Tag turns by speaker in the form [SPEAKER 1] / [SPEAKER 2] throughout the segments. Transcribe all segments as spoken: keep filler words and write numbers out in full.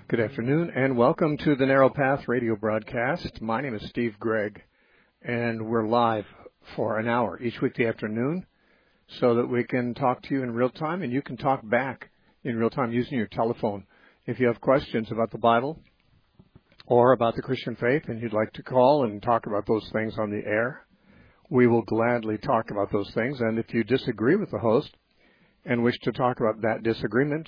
[SPEAKER 1] Good afternoon, and welcome to the Narrow Path radio broadcast. My name is Steve Gregg, and we're live for an hour each weekday afternoon so that we can talk to you in real time, and you can talk back in real time using your telephone. If you have questions about the Bible or about the Christian faith and you'd like to call and talk about those things on the air, we will gladly talk about those things. And if you disagree with the host and wish to talk about that disagreement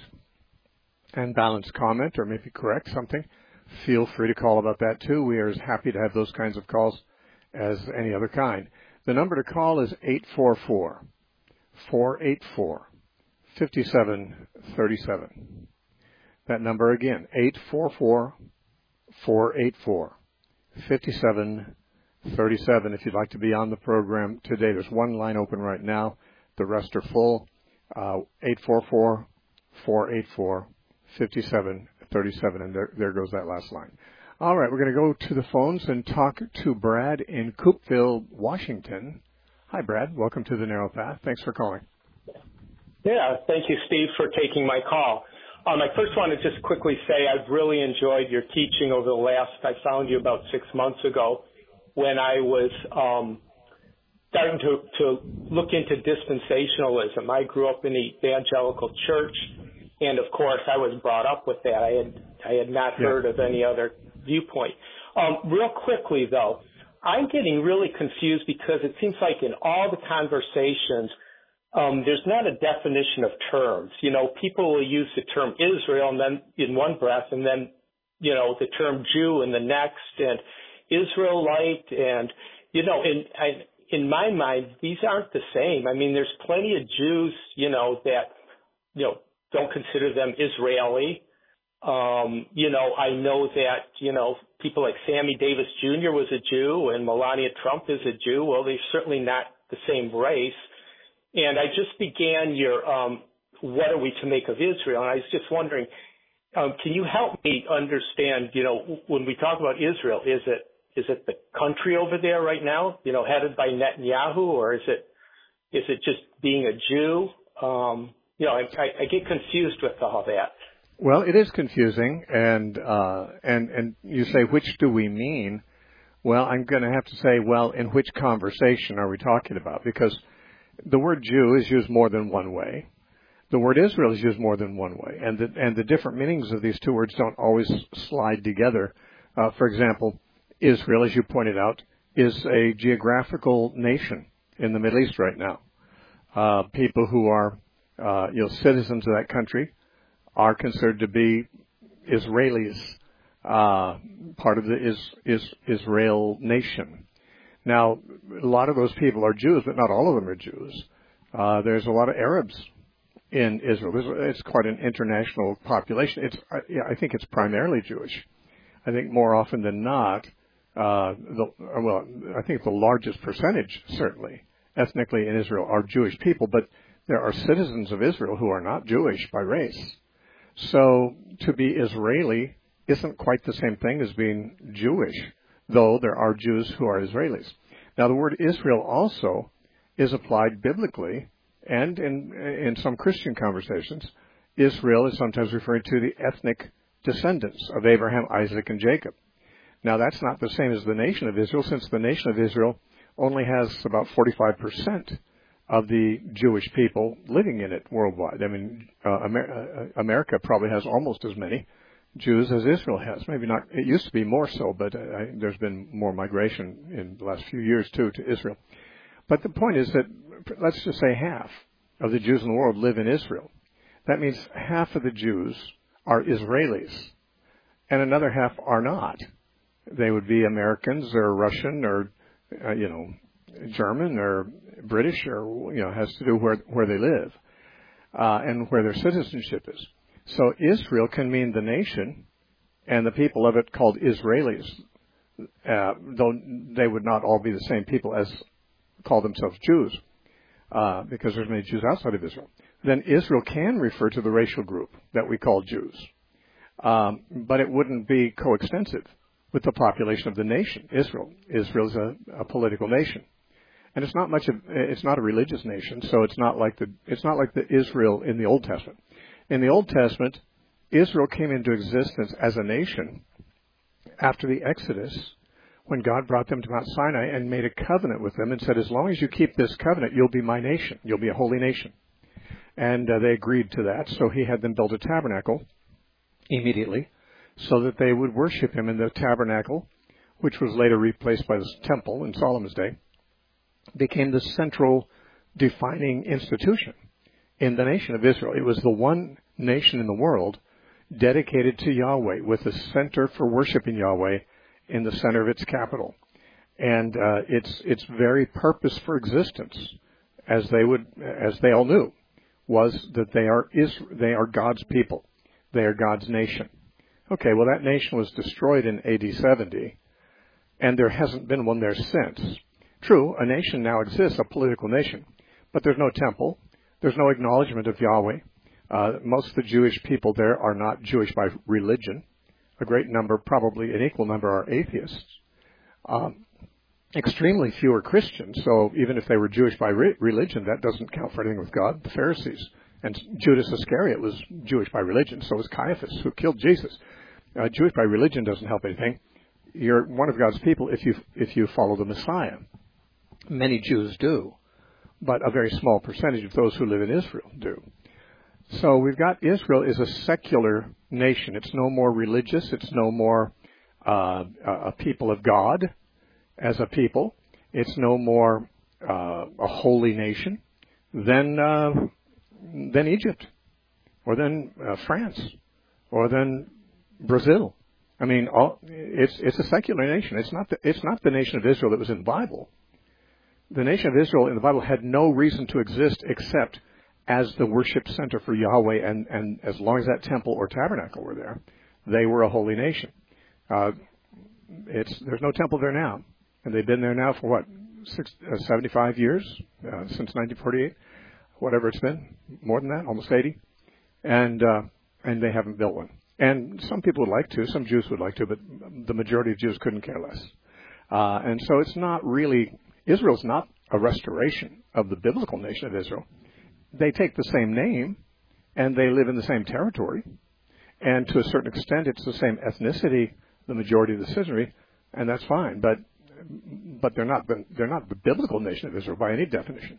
[SPEAKER 1] and balance comment or maybe correct something, feel free to call about that too. We are as happy to have those kinds of calls as any other kind. The number to call is eight four four, four eight four, five seven three seven. That number again, eight four four, four eight four, five seven three seven. If you'd like to be on the program today, there's one line open right now. The rest are full. Uh, eight four four, four eight four, five seven three seven, and there, there goes that last line. All right, we're going to go to the phones and talk to Brad in Coopeville, Washington. Hi, Brad. Welcome to the Narrow Path. Thanks for calling.
[SPEAKER 2] Yeah, thank you, Steve, for taking my call. Um, I first want to just quickly say I've really enjoyed your teaching over the last, I found you about six months ago when I was um, starting to, to look into dispensationalism. I grew up in the evangelical church, and of course I was brought up with that. I had I had not
[SPEAKER 1] yeah.
[SPEAKER 2] heard of any other viewpoint. Um, real quickly, though, I'm getting really confused because it seems like in all the conversations, um, there's not a definition of terms. You know, people will use the term Israel and then in one breath, and then, you know, the term Jew in the next, and Israelite, and, you know, in, I, in my mind, these aren't the same. I mean, there's plenty of Jews, you know, that, you know, don't consider them Israeli. Um, you know, I know that, you know, people like Sammy Davis Junior was a Jew and Melania Trump is a Jew. Well, they're certainly not the same race. And I just began your, um, what are we to make of Israel? And I was just wondering, um, can you help me understand, you know, when we talk about Israel, is it, is it the country over there right now, you know, headed by Netanyahu, or is it, is it just being a Jew? Um, you know, I, I get confused with all that.
[SPEAKER 1] Well, it is confusing, and uh, and and you say, which do we mean? Well, I'm going to have to say, well, in which conversation are we talking about? Because the word Jew is used more than one way. The word Israel is used more than one way, and the, and the different meanings of these two words don't always slide together. Uh, for example, Israel, as you pointed out, is a geographical nation in the Middle East right now. Uh, people who are uh, you know citizens of that country are considered to be Israelis, uh, part of the is, is Israel nation. Now, a lot of those people are Jews, but not all of them are Jews. Uh, there's a lot of Arabs in Israel. There's, it's quite an international population. It's, I, yeah, I think it's primarily Jewish. I think more often than not, uh, the, well, I think the largest percentage, certainly, ethnically in Israel are Jewish people, but there are citizens of Israel who are not Jewish by race. So to be Israeli isn't quite the same thing as being Jewish, though there are Jews who are Israelis. Now, the word Israel also is applied biblically, and in in some Christian conversations, Israel is sometimes referred to the ethnic descendants of Abraham, Isaac, and Jacob. Now, that's not the same as the nation of Israel, since the nation of Israel only has about forty-five percent of the Jewish people living in it worldwide. I mean, uh, Amer- uh, America probably has almost as many Jews as Israel has. Maybe not. It used to be more so, but uh, I, there's been more migration in the last few years, too, to Israel. But the point is that, let's just say half of the Jews in the world live in Israel. That means half of the Jews are Israelis, and another half are not. They would be Americans or Russian or, uh, you know, German or British, or, you know, has to do where where they live uh, and where their citizenship is. So Israel can mean the nation and the people of it called Israelis, uh, though they would not all be the same people as call themselves Jews, uh, because there's many Jews outside of Israel. Then Israel can refer to the racial group that we call Jews, um, but it wouldn't be coextensive with the population of the nation, Israel. Israel is a, a political nation. And it's not much of, it's not a religious nation, so it's not like the, it's not like the Israel in the Old Testament. In the Old Testament, Israel came into existence as a nation after the Exodus, when God brought them to Mount Sinai and made a covenant with them and said, as long as you keep this covenant, you'll be my nation. You'll be a holy nation. And uh, they agreed to that, so he had them build a tabernacle immediately so that they would worship him in the tabernacle, which was later replaced by the temple in Solomon's day, became the central defining institution in the nation of Israel. It was the one nation in the world dedicated to Yahweh, with a center for worshiping Yahweh in the center of its capital. And uh, its its very purpose for existence, as they would, as they all knew, was that they are is they are God's people. They are God's nation. Okay, well, that nation was destroyed in A D seventy, and there hasn't been one there since. True, a nation now exists, a political nation, but there's no temple. There's no acknowledgement of Yahweh. Uh, most of the Jewish people there are not Jewish by religion. A great number, probably an equal number, are atheists. Um, extremely few are Christians, so even if they were Jewish by re- religion, that doesn't count for anything with God. The Pharisees and Judas Iscariot was Jewish by religion, so was Caiaphas, who killed Jesus. Uh, Jewish by religion doesn't help anything. You're one of God's people if you if you follow the Messiah. Many Jews do, but a very small percentage of those who live in Israel do. So we've got Israel is a secular nation. It's no more religious. It's no more uh, a people of God as a people. It's no more uh, a holy nation than uh, than Egypt, or than uh, France, or than Brazil. I mean, all, it's it's a secular nation. It's not the, it's not the nation of Israel that was in the Bible. The nation of Israel in the Bible had no reason to exist except as the worship center for Yahweh, and, and as long as that temple or tabernacle were there, they were a holy nation. Uh, it's there's no temple there now, and they've been there now for what, six, uh, seventy-five years, uh, since nineteen forty-eight, whatever it's been, more than that, almost eighty, and uh, and they haven't built one. And some people would like to, some Jews would like to, but the majority of Jews couldn't care less. Uh, and so it's not really, Israel's not a restoration of the biblical nation of Israel. They take the same name, and they live in the same territory, and to a certain extent, it's the same ethnicity, the majority of the citizenry, and that's fine. But but they're not the, they're not the biblical nation of Israel by any definition.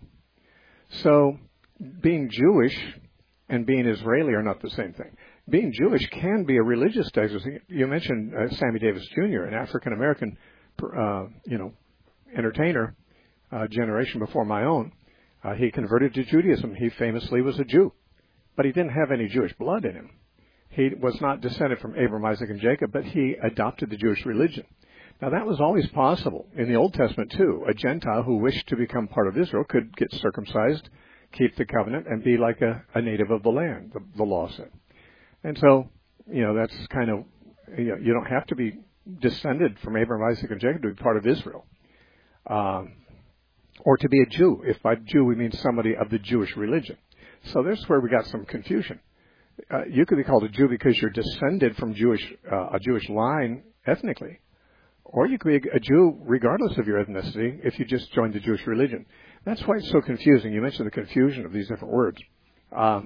[SPEAKER 1] So, being Jewish and being Israeli are not the same thing. Being Jewish can be a religious designation. You mentioned uh, Sammy Davis Junior, an African American, uh, you know, entertainer, uh, generation before my own. Uh, he converted to Judaism. He famously was a Jew, but he didn't have any Jewish blood in him. He was not descended from Abraham, Isaac, and Jacob, but he adopted the Jewish religion. Now, that was always possible in the Old Testament, too. A Gentile who wished to become part of Israel could get circumcised, keep the covenant, and be like a, a native of the land, the, the law said. And so, you know, that's kind of, you know, you don't have to be descended from Abraham, Isaac, and Jacob to be part of Israel. Um, or to be a Jew. If by Jew we mean somebody of the Jewish religion. So there's where we got some confusion. Uh, you could be called a Jew because you're descended from Jewish uh, a Jewish line ethnically. Or you could be a Jew regardless of your ethnicity if you just joined the Jewish religion. That's why it's so confusing. You mentioned the confusion of these different words. Um,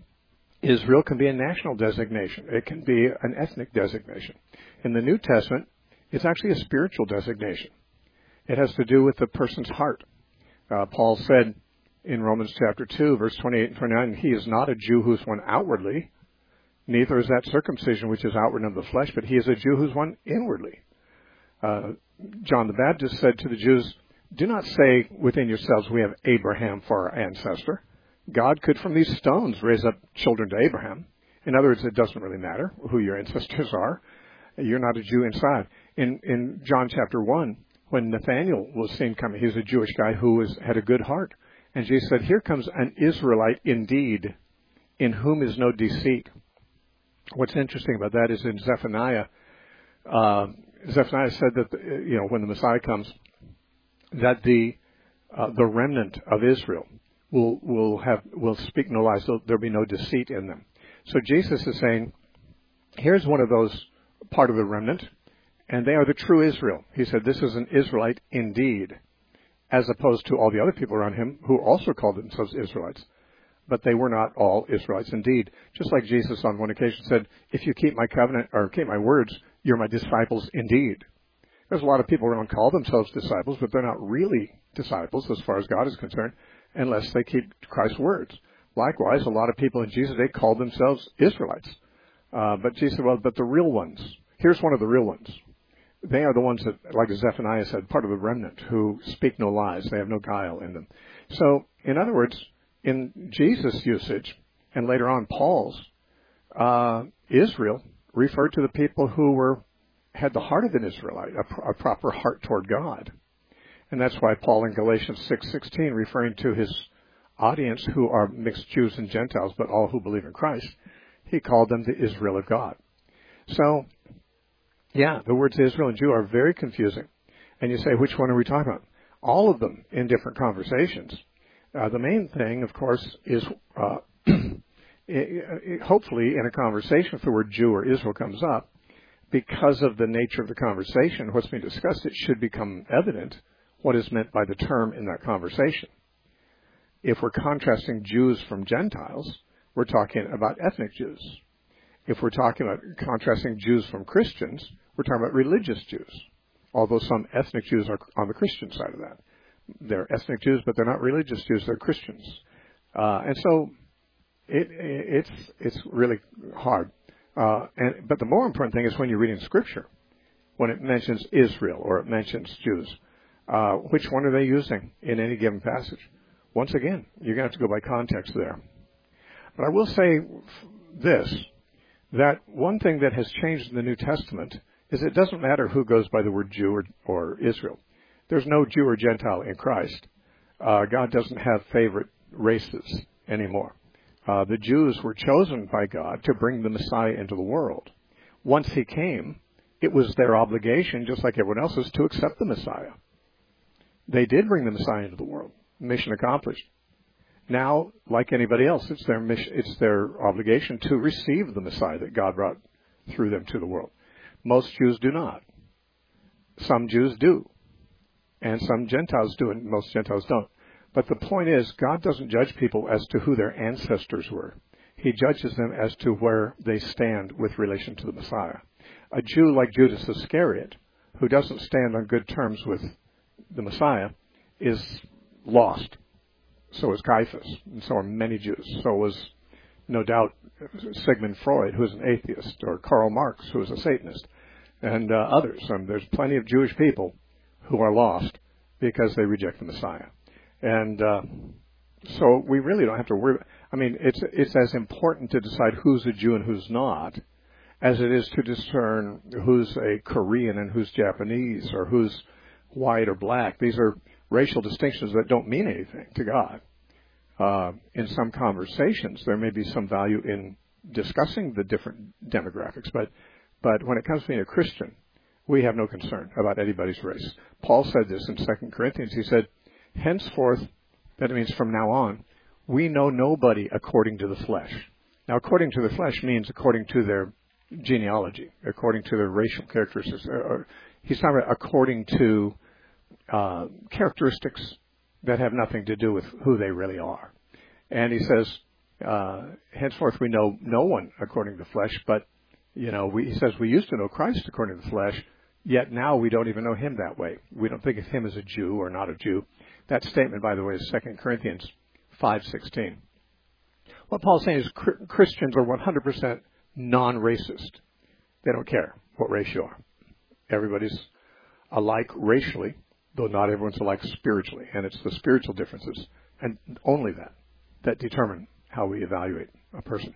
[SPEAKER 1] Israel can be a national designation. It can be an ethnic designation. In the New Testament, it's actually a spiritual designation. It has to do with the person's heart. Uh, Paul said in Romans chapter two, verse twenty-eight and twenty-nine, he is not a Jew who's one outwardly, neither is that circumcision which is outward of the flesh, but he is a Jew who's one inwardly. Uh, John the Baptist said to the Jews, do not say within yourselves, we have Abraham for our ancestor. God could from these stones raise up children to Abraham. In other words, it doesn't really matter who your ancestors are. You're not a Jew inside. In, in John chapter one, when Nathanael was seen coming, he was a Jewish guy who was, had a good heart. And Jesus said, here comes an Israelite indeed, in whom is no deceit. What's interesting about that is in Zephaniah, uh, Zephaniah said that, the, you know, when the Messiah comes, that the uh, the remnant of Israel will will have will speak no lies. So there'll be no deceit in them. So Jesus is saying, here's one of those part of the remnant, and they are the true Israel. He said, this is an Israelite indeed, as opposed to all the other people around him who also called themselves Israelites. but they were not all Israelites. Indeed, just like Jesus on one occasion said, if you keep my covenant or keep my words, you're my disciples indeed. There's a lot of people who don't call themselves disciples, but they're not really disciples as far as God is concerned, unless they keep Christ's words. Likewise, a lot of people in Jesus' day called themselves Israelites. Uh, but Jesus said, well, but the real ones, here's one of the real ones. They are the ones that, like Zephaniah said, part of the remnant who speak no lies. They have no guile in them. So, in other words, in Jesus' usage, and later on Paul's, uh, Israel referred to the people who were had the heart of an Israelite, a, a proper heart toward God. And that's why Paul in Galatians six sixteen, referring to his audience who are mixed Jews and Gentiles, but all who believe in Christ, he called them the Israel of God. So, yeah, the words Israel and Jew are very confusing. And you say, which one are we talking about? All of them in different conversations. Uh, the main thing, of course, is uh, it, it, hopefully in a conversation, if the word Jew or Israel comes up, because of the nature of the conversation, what's being discussed, it should become evident what is meant by the term in that conversation. If we're contrasting Jews from Gentiles, we're talking about ethnic Jews. If we're talking about contrasting Jews from Christians, we're talking about religious Jews, although some ethnic Jews are on the Christian side of that. They're ethnic Jews, but they're not religious Jews, they're Christians. Uh, and so it, it's it's really hard. Uh, and, but the more important thing is when you're reading Scripture, when it mentions Israel or it mentions Jews, uh, which one are they using in any given passage? Once again, you're going to have to go by context there. But I will say this, that one thing that has changed in the New Testament is it doesn't matter who goes by the word Jew or, or Israel. There's no Jew or Gentile in Christ. Uh, God doesn't have favorite races anymore. Uh, the Jews were chosen by God to bring the Messiah into the world. Once he came, it was their obligation, just like everyone else's, to accept the Messiah. They did bring the Messiah into the world. Mission accomplished. Now, like anybody else, it's their mission, it's their obligation to receive the Messiah that God brought through them to the world. Most Jews do not. Some Jews do. And some Gentiles do, and most Gentiles don't. But the point is, God doesn't judge people as to who their ancestors were. He judges them as to where they stand with relation to the Messiah. A Jew like Judas Iscariot, who doesn't stand on good terms with the Messiah, is lost. So is Caiaphas, and so are many Jews. So was, no doubt, Sigmund Freud, who is an atheist, or Karl Marx, who is a Satanist, and uh, others. Um, there's plenty of Jewish people who are lost because they reject the Messiah. And uh, so we really don't have to worry. I mean, it's it's as important to decide who's a Jew and who's not as it is to discern who's a Korean and who's Japanese or who's white or black. These are racial distinctions that don't mean anything to God. Uh, in some conversations, there may be some value in discussing the different demographics, but but when it comes to being a Christian, we have no concern about anybody's race. Paul said this in Second Corinthians. He said, henceforth, that means from now on, we know nobody according to the flesh. Now, according to the flesh means according to their genealogy, according to their racial characteristics. Or, he's talking about according to uh, characteristics that have nothing to do with who they really are. And he says, uh, henceforth we know no one according to the flesh, but, you know, we, he says we used to know Christ according to the flesh, yet now we don't even know him that way. We don't think of him as a Jew or not a Jew. That statement, by the way, is Second Corinthians five sixteen. What Paul's saying is Christians are one hundred percent non-racist. They don't care what race you are. Everybody's alike racially, though not everyone's alike spiritually. And it's the spiritual differences, and only that, that determine how we evaluate a person.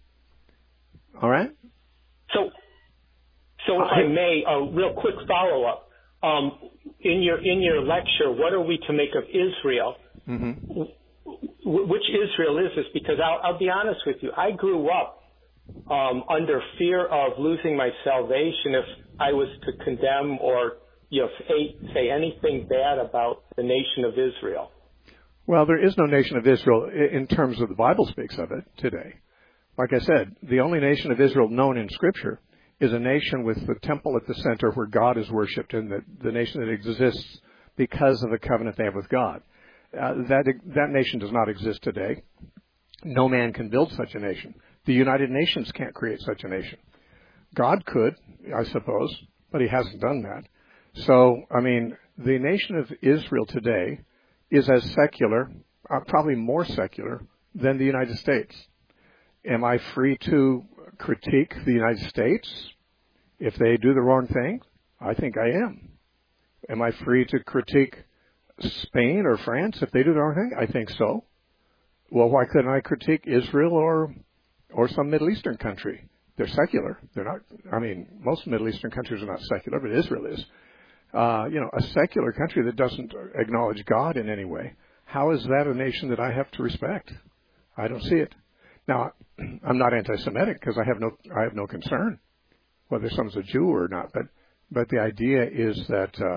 [SPEAKER 1] All right?
[SPEAKER 2] So, so if I may, a real quick follow-up. Um, in your in your lecture, what are we to make of Israel? Mm-hmm. W- which Israel is this? Because I'll, I'll be honest with you, I grew up um, under fear of losing my salvation if I was to condemn or you know say, say anything bad about the nation of Israel.
[SPEAKER 1] Well, there is no nation of Israel in terms of the Bible speaks of it today. Like I said, the only nation of Israel known in Scripture is a nation with the temple at the center where God is worshipped, and the, the nation that exists because of the covenant they have with God. Uh, that that nation does not exist today. No man can build such a nation. The United Nations can't create such a nation. God could, I suppose, but he hasn't done that. So, I mean, the nation of Israel today is as secular, uh, probably more secular, than the United States. Am I free to critique the United States if they do the wrong thing? I think I am. Am I free to critique Spain or France if they do the wrong thing? I think so. Well, why couldn't I critique Israel or or some Middle Eastern country? They're secular. They're not. I mean, most Middle Eastern countries are not secular, but Israel is. Uh, you know, a secular country that doesn't acknowledge God in any way. How is that a nation that I have to respect? I don't see it. Now, I'm not anti-Semitic because I have no I have no concern whether someone's a Jew or not. But but the idea is that uh,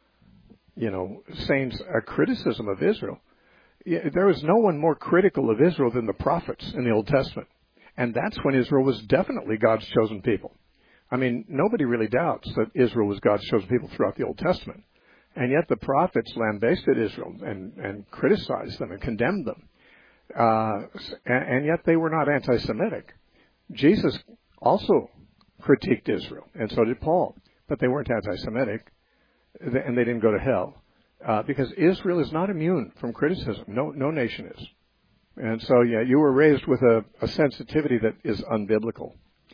[SPEAKER 1] you know, saying a criticism of Israel. There was no one more critical of Israel than the prophets in the Old Testament. And that's when Israel was definitely God's chosen people. I mean, nobody really doubts that Israel was God's chosen people throughout the Old Testament. And yet the prophets lambasted Israel and, and criticized them and condemned them. Uh, and, and yet they were not anti-Semitic. Jesus also critiqued Israel, and so did Paul. But they weren't anti-Semitic, and they didn't go to hell. Uh, because Israel is not immune from criticism. No, no nation is. And so, yeah, you were raised with a, a sensitivity that is unbiblical.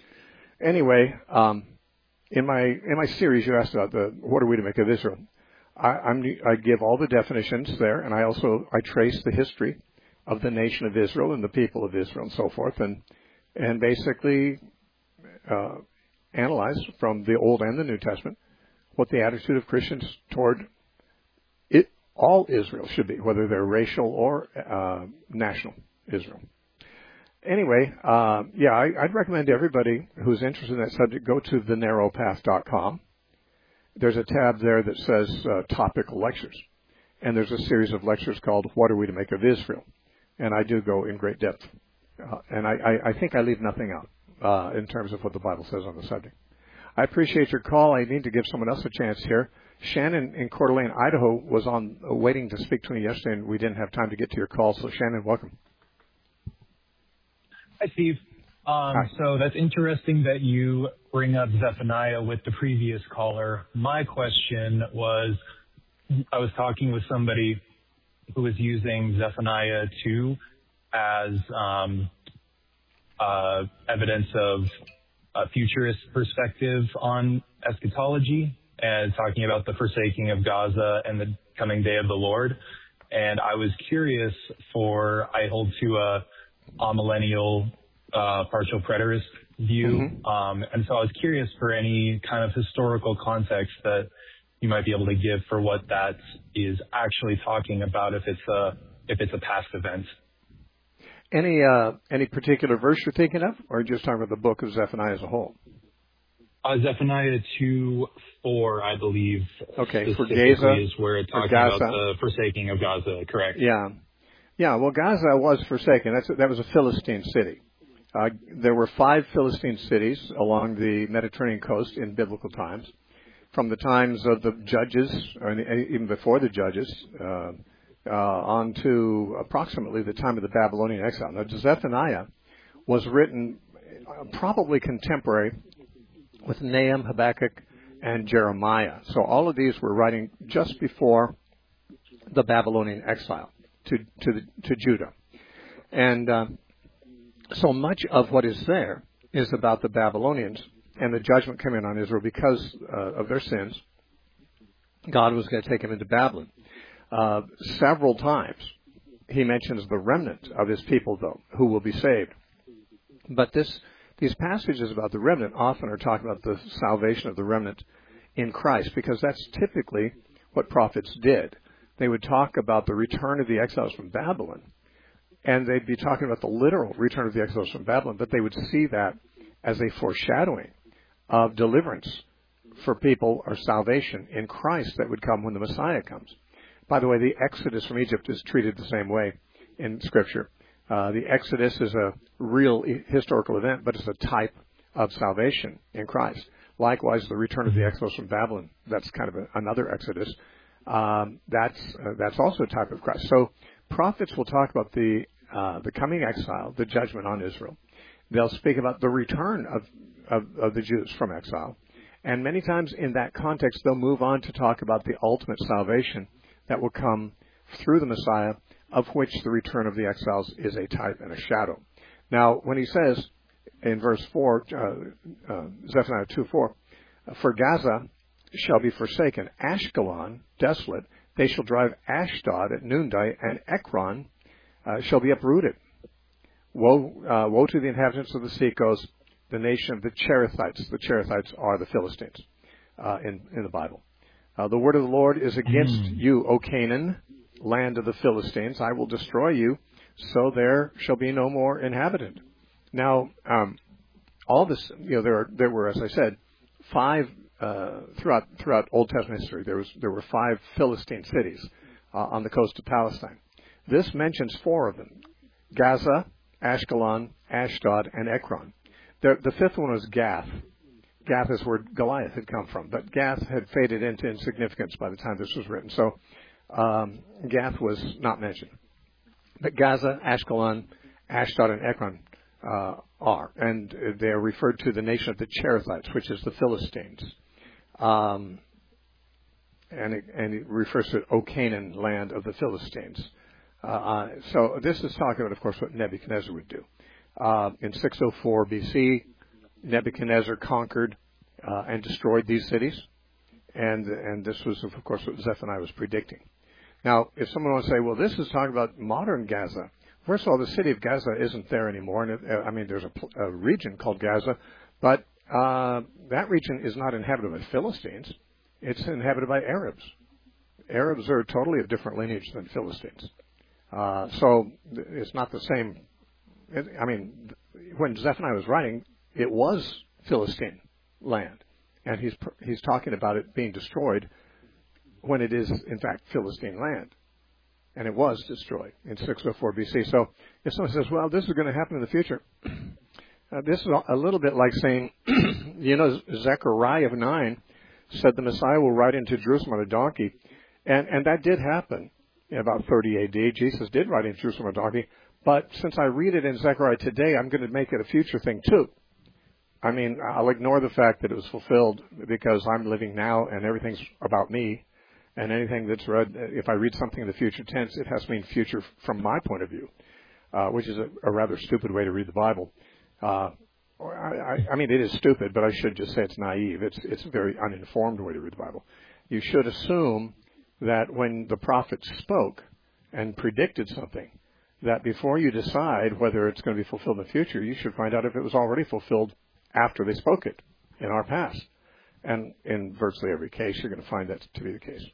[SPEAKER 1] Anyway, um, in my in my series, you asked about the what are we to make of Israel. I, I'm, I give all the definitions there, and I also I trace the history of the nation of Israel and the people of Israel and so forth, and and basically uh, analyze from the Old and the New Testament what the attitude of Christians toward it, all Israel should be, whether they're racial or uh, national Israel. Anyway, uh, yeah, I, I'd recommend to everybody who's interested in that subject, go to the narrow path dot com. There's a tab there that says uh, topical lectures. And there's a series of lectures called What Are We to Make of Israel? And I do go in great depth. Uh, and I, I, I think I leave nothing out uh, in terms of what the Bible says on the subject. I appreciate your call. I need to give someone else a chance here. Shannon in Coeur d'Alene, Idaho, was on uh, waiting to speak to me yesterday, and we didn't have time to get to your call. So, Shannon, welcome.
[SPEAKER 3] Hi, Steve. Um,
[SPEAKER 1] Hi.
[SPEAKER 3] So that's interesting that you bring up Zephaniah with the previous caller. My question was, I was talking with somebody who was using Zephaniah two as um, uh, evidence of a futurist perspective on eschatology and talking about the forsaking of Gaza and the coming day of the Lord. And I was curious for, I hold to a amillennial uh, partial preterist view.
[SPEAKER 1] Mm-hmm.
[SPEAKER 3] Um, and so I was curious for any kind of historical context that you might be able to give for what that is actually talking about, if it's a, if it's a past event.
[SPEAKER 1] Any uh, any particular verse you're thinking of, or just talking about the book of Zephaniah as a whole?
[SPEAKER 3] Uh, Zephaniah two four, I believe,
[SPEAKER 1] Okay, for
[SPEAKER 3] specifically
[SPEAKER 1] Gaza,
[SPEAKER 3] is where it's
[SPEAKER 1] for
[SPEAKER 3] talking about
[SPEAKER 1] Gaza.
[SPEAKER 3] the forsaking of Gaza, correct?
[SPEAKER 1] Yeah. Yeah, well, Gaza was forsaken. That's, that was a Philistine city. Uh, there were five Philistine cities along the Mediterranean coast in biblical times. From the times of the judges, or even before the judges, uh, uh, on to approximately the time of the Babylonian exile. Now, Zephaniah was written probably contemporary with Nahum, Habakkuk, and Jeremiah. So all of these were writing just before the Babylonian exile to to, the, to Judah. And uh, so much of what is there is about the Babylonians and the judgment coming on Israel because uh, of their sins. God was going to take them into Babylon. Uh, several times he mentions the remnant of his people, though, who will be saved. But this these passages about the remnant often are talking about the salvation of the remnant in Christ, because that's typically what prophets did. They would talk about the return of the exiles from Babylon, and they'd be talking about the literal return of the exiles from Babylon, but they would see that as a foreshadowing of deliverance for people, or salvation in Christ that would come when the Messiah comes. By the way, the Exodus from Egypt is treated the same way in Scripture. Uh, the Exodus is a real historical event, but it's a type of salvation in Christ. Likewise, the return of the exiles from Babylon, that's kind of a, another Exodus. Um, that's uh, that's also a type of Christ. So prophets will talk about the uh, the coming exile, the judgment on Israel. They'll speak about the return of, of, of the Jews from exile. And many times in that context, they'll move on to talk about the ultimate salvation that will come through the Messiah, of which the return of the exiles is a type and a shadow. Now, when he says in verse four, uh, uh, Zephaniah two four, for Gaza shall be forsaken, Ashkelon desolate, they shall drive Ashdod at noonday, and Ekron uh, shall be uprooted. Woe, uh, woe to the inhabitants of the seacoast, the nation of the Cherethites. The Cherethites are the Philistines uh, in, in the Bible. Uh, the word of the Lord is against mm. you, O Canaan, land of the Philistines. I will destroy you, so there shall be no more inhabitant. Now, um, all this, you know, there are, there were, as I said, five uh, throughout throughout Old Testament history. There was there were five Philistine cities uh, on the coast of Palestine. This mentions four of them: Gaza, Ashkelon, Ashdod, and Ekron. The, the fifth one was Gath. Gath is where Goliath had come from, but Gath had faded into insignificance by the time this was written. So um, Gath was not mentioned. But Gaza, Ashkelon, Ashdod, and Ekron uh, are, and they are referred to the nation of the Cherethites, which is the Philistines. Um, and, it, and it refers to O Canaan, land of the Philistines. Uh, uh, so this is talking about, of course, what Nebuchadnezzar would do. Uh, in six oh four B C, Nebuchadnezzar conquered uh, and destroyed these cities, and and this was, of course, what Zephaniah was predicting. Now, if someone wants to say, well, this is talking about modern Gaza, first of all, the city of Gaza isn't there anymore. And it, I mean, there's a, a region called Gaza, but uh, that region is not inhabited by Philistines. It's inhabited by Arabs. Arabs are totally of different lineage than Philistines. Uh, so it's not the same. It, I mean, when Zephaniah was writing, it was Philistine land, and he's he's talking about it being destroyed when it is, in fact, Philistine land. And it was destroyed in six oh four B C. So if someone says, well, this is going to happen in the future, uh, this is a little bit like saying, you know, Zechariah nine said the Messiah will ride into Jerusalem on a donkey. And, and that did happen in about thirty A D. Jesus did ride into Jerusalem on a donkey. But since I read it in Zechariah today, I'm going to make it a future thing too. I mean, I'll ignore the fact that it was fulfilled because I'm living now and everything's about me. And anything that's read, if I read something in the future tense, it has to mean future from my point of view, uh, which is a, a rather stupid way to read the Bible. Uh, I, I mean, it is stupid, but I should just say it's naive. It's it's a very uninformed way to read the Bible. You should assume that when the prophets spoke and predicted something, that before you decide whether it's going to be fulfilled in the future, you should find out if it was already fulfilled after they spoke it in our past. And in virtually every case, you're going to find that to be the case.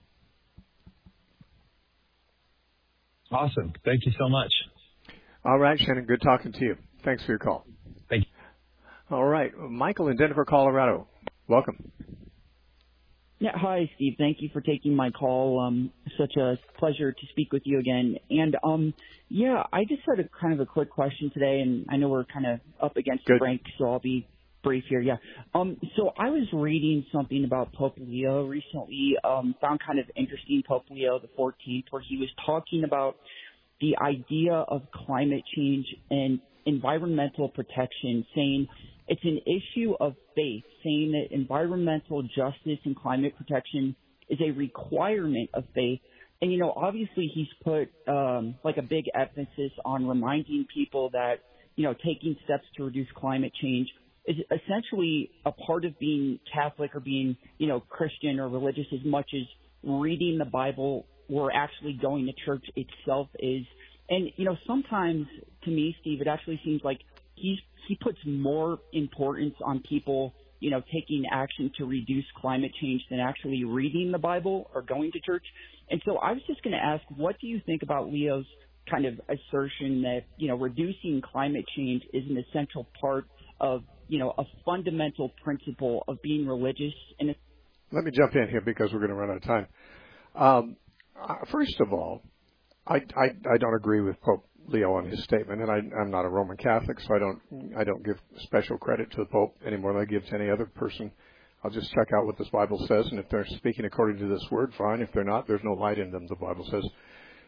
[SPEAKER 3] Awesome. Thank you so much.
[SPEAKER 1] All right, Shannon, good talking to you. Thanks for your call.
[SPEAKER 3] Thank you.
[SPEAKER 1] All right, Michael in Denver, Colorado. Welcome.
[SPEAKER 4] Yeah, hi, Steve. Thank you for taking my call. Um, such a pleasure to speak with you again. And, um, yeah, I just had a kind of a quick question today, and I know we're kind of up against
[SPEAKER 1] Good.
[SPEAKER 4] the break, so I'll be brief here. Yeah. Um, so I was reading something about Pope Leo recently, um, found kind of interesting, Pope Leo the fourteenth, where he was talking about the idea of climate change and environmental protection, saying it's an issue of faith, saying that environmental justice and climate protection is a requirement of faith. And, you know, obviously he's put um, like a big emphasis on reminding people that, you know, taking steps to reduce climate change is essentially a part of being Catholic or being, you know, Christian or religious as much as reading the Bible or actually going to church itself is. And, you know, sometimes to me, Steve, it actually seems like he's he puts more importance on people, you know, taking action to reduce climate change than actually reading the Bible or going to church. And so I was just going to ask, what do you think about Leo's kind of assertion that, you know, reducing climate change is an essential part of, you know, a fundamental principle of being religious? And
[SPEAKER 1] let me jump in here because we're going to run out of time. Um, uh, first of all, I, I, I don't agree with Pope Leo on his statement, and I, I'm not a Roman Catholic, so I don't I don't give special credit to the Pope any more than I give to any other person. I'll just check out what this Bible says, and if they're speaking according to this word, fine. If they're not, there's no light in them, the Bible says.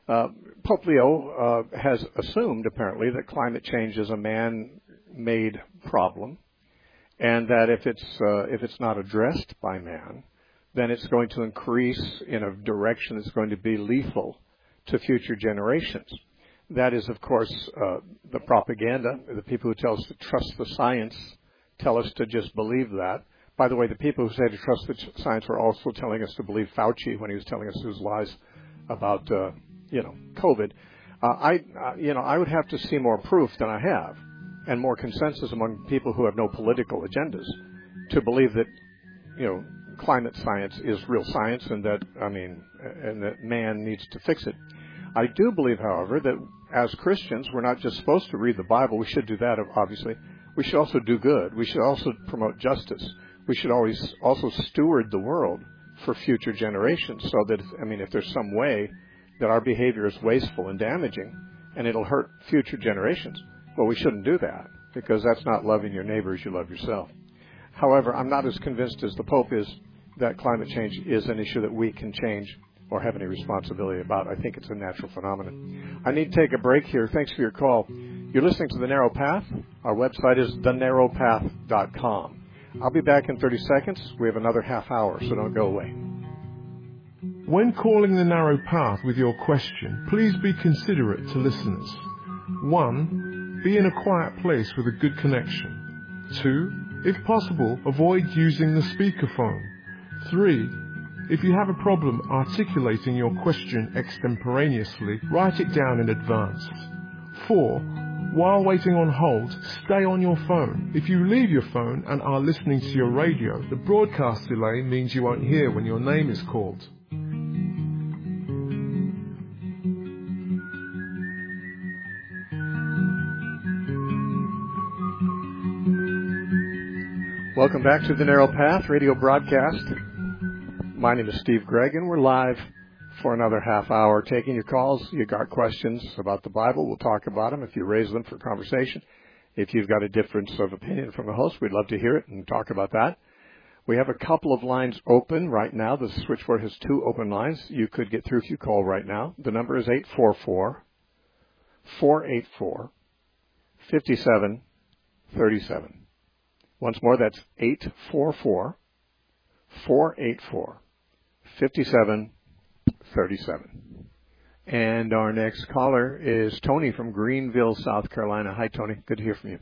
[SPEAKER 1] Uh, Pope Leo uh, has assumed, apparently, that climate change is a man-made problem, and that if it's uh, if it's not addressed by man, then it's going to increase in a direction that's going to be lethal to future generations. That is, of course, uh, the propaganda. The people who tell us to trust the science tell us to just believe that. By the way, the people who say to trust the science were also telling us to believe Fauci when he was telling us his lies about, uh, you know, COVID. Uh, I, uh, you know, I would have to see more proof than I have, and more consensus among people who have no political agendas, to believe that, you know, climate science is real science, and that, I mean, and that man needs to fix it. I do believe, however, that as Christians, we're not just supposed to read the Bible. We should do that, obviously. We should also do good. We should also promote justice. We should always also steward the world for future generations, so that, I mean, if there's some way that our behavior is wasteful and damaging and it'll hurt future generations, well, we shouldn't do that, because that's not loving your neighbor as you love yourself. However, I'm not as convinced as the Pope is that climate change is an issue that we can change or have any responsibility about. I think it's a natural phenomenon. I need to take a break here. Thanks for your call. You're listening to The Narrow Path. Our website is the narrow path dot com. I'll be back in thirty seconds. We have another half hour, so don't go away.
[SPEAKER 5] When calling The Narrow Path with your question, please be considerate to listeners. One, be in a quiet place with a good connection. Two, if possible, avoid using the speakerphone. Three, if you have a problem articulating your question extemporaneously, write it down in advance. Four, while waiting on hold, stay on your phone. If you leave your phone and are listening to your radio, the broadcast delay means you won't hear when your name is called.
[SPEAKER 1] Welcome back to The Narrow Path radio broadcast. My name is Steve Gregg, and we're live for another half hour taking your calls. You got questions about the Bible, we'll talk about them if you raise them for conversation. If you've got a difference of opinion from the host, we'd love to hear it and talk about that. We have a couple of lines open right now. The switchboard has two open lines. You could get through if you call right now. The number is eight four four, four eight four, five seven three seven. Once more, that's eight four four, four eight four, five seven three seven. And our next caller is Tony from Greenville, South Carolina. Hi, Tony. Good to hear from you.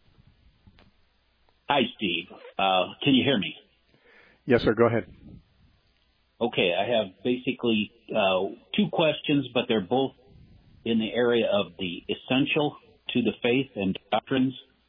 [SPEAKER 6] Hi, Steve. Uh, can you hear me?
[SPEAKER 1] Yes, sir. Go ahead.
[SPEAKER 6] Okay. I have basically uh, two questions, but they're both in the area of the essential to the faith and doctrines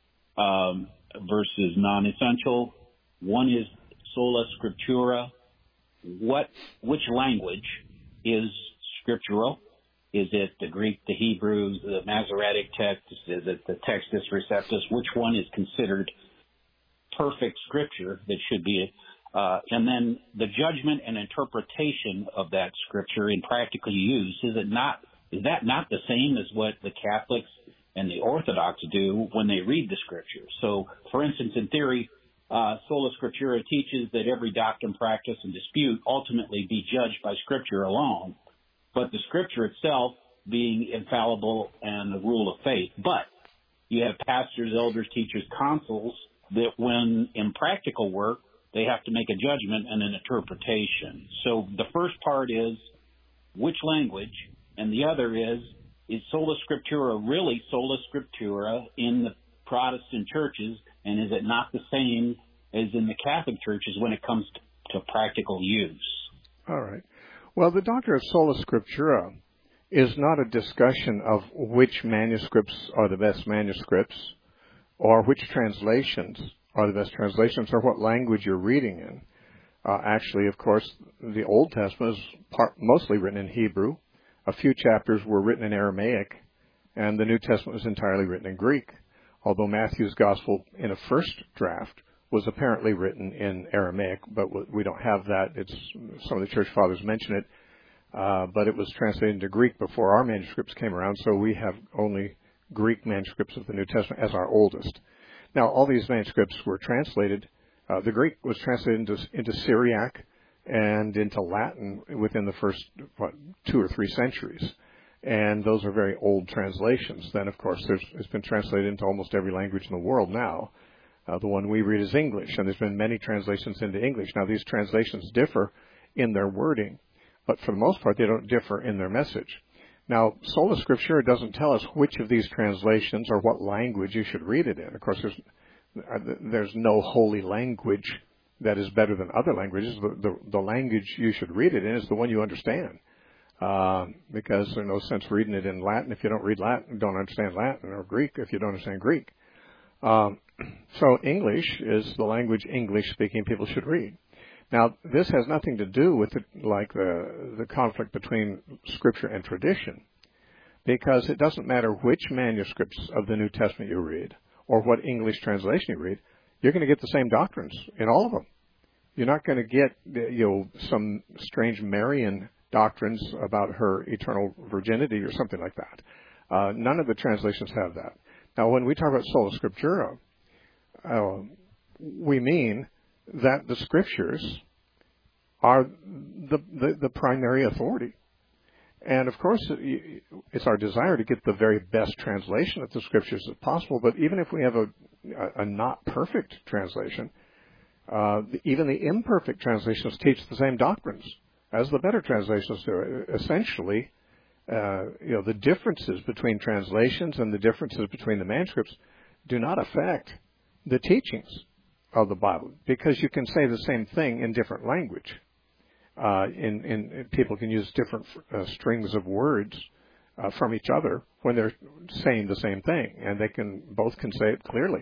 [SPEAKER 6] um, versus non-essential. One is sola scriptura. What, which language is scriptural? Is it the Greek, the Hebrew, the Masoretic text? Is it the Textus Receptus? Which one is considered perfect scripture that should be? Uh, and then the judgment and interpretation of that scripture in practical use, is it not? Is that not the same as what the Catholics and the Orthodox do when they read the scripture? So, for instance, in theory, uh, sola scriptura teaches that every doctrine, practice, and dispute ultimately be judged by scripture alone, but the scripture itself being infallible and the rule of faith. But you have pastors, elders, teachers, consuls that when in practical work, they have to make a judgment and an interpretation. So the first part is which language, and the other is, is sola scriptura really sola scriptura in the Protestant churches, and is it not the same as in the Catholic churches when it comes to, to practical use?
[SPEAKER 1] All right. Well, the doctrine of sola scriptura is not a discussion of which manuscripts are the best manuscripts or which translations are the best translations or what language you're reading in. Uh, actually, of course, the Old Testament is part, mostly written in Hebrew. A few chapters were written in Aramaic, and the New Testament was entirely written in Greek, although Matthew's Gospel in a first draft was apparently written in Aramaic, but we don't have that. It's some of the church fathers mention it, uh, but it was translated into Greek before our manuscripts came around, so we have only Greek manuscripts of the New Testament as our oldest. Now, all these manuscripts were translated. Uh, the Greek was translated into, into Syriac and into Latin within the first what, two or three centuries. And those are very old translations. Then, of course, there's, it's been translated into almost every language in the world now. Uh, the one we read is English, and there's been many translations into English. Now, these translations differ in their wording, but for the most part, they don't differ in their message. Now, Sola Scriptura doesn't tell us which of these translations or what language you should read it in. Of course, there's, there's no holy language that is better than other languages. The, the, the language you should read it in is the one you understand. Uh, because there's no sense reading it in Latin if you don't read Latin, don't understand Latin, or Greek if you don't understand Greek. Um, so English is the language English-speaking people should read. Now, this has nothing to do with the, like the, the conflict between Scripture and tradition, because it doesn't matter which manuscripts of the New Testament you read or what English translation you read, you're going to get the same doctrines in all of them. You're not going to get, you know, some strange Marian doctrines about her eternal virginity or something like that. Uh, none of the translations have that. Now, when we talk about Sola Scriptura, uh, we mean that the Scriptures are the, the, the primary authority. And, of course, it's our desire to get the very best translation of the Scriptures as possible, but even if we have a, a, a not perfect translation, uh, even the imperfect translations teach the same doctrines as the better translations do. Essentially, uh, you know, the differences between translations and the differences between the manuscripts do not affect the teachings of the Bible, because you can say the same thing in different language. Uh, in, in people can use different uh, strings of words uh, from each other when they're saying the same thing, and they can both can say it clearly.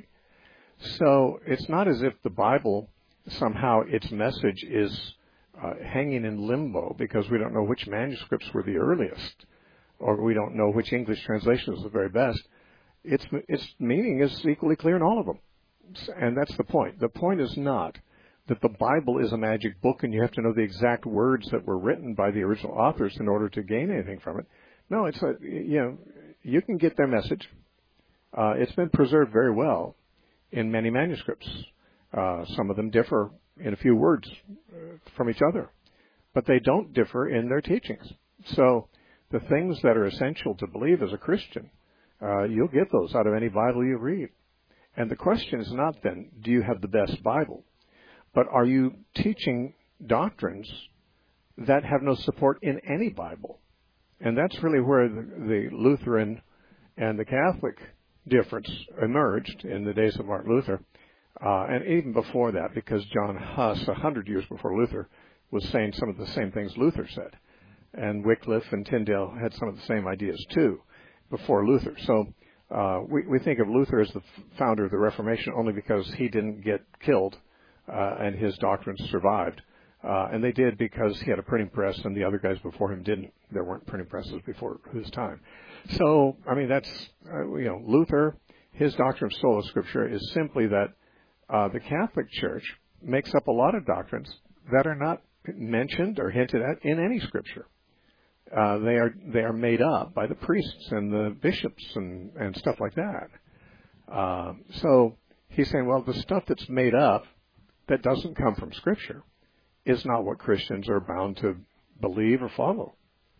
[SPEAKER 1] So it's not as if the Bible somehow its message is uh, hanging in limbo because we don't know which manuscripts were the earliest, or we don't know which English translation is the very best. Its its meaning is equally clear in all of them, and that's the point. The point is not that the Bible is a magic book and you have to know the exact words that were written by the original authors in order to gain anything from it. No, it's a, you know, you can get their message. Uh, it's been preserved very well in many manuscripts. Uh, some of them differ in a few words from each other, but they don't differ in their teachings. So the things that are essential to believe as a Christian, uh, you'll get those out of any Bible you read. And the question is not then, do you have the best Bible? But are you teaching doctrines that have no support in any Bible? And that's really where the, the Lutheran and the Catholic difference emerged in the days of Martin Luther. Uh, and even before that, because John Huss, a hundred years before Luther, was saying some of the same things Luther said. And Wycliffe and Tyndale had some of the same ideas too before Luther. So uh, we, we think of Luther as the founder of the Reformation only because he didn't get killed uh, and his doctrines survived. Uh, and they did because he had a printing press and the other guys before him didn't. There weren't printing presses before his time. So, I mean, that's, uh, you know, Luther, his doctrine of sola scriptura is simply that uh, the Catholic Church makes up a lot of doctrines that are not mentioned or hinted at in any scripture. Uh, they are they are made up by the priests and the bishops and, and stuff like that. Uh, so he's saying, well, the stuff that's made up that doesn't come from Scripture is not what Christians are bound to believe or follow.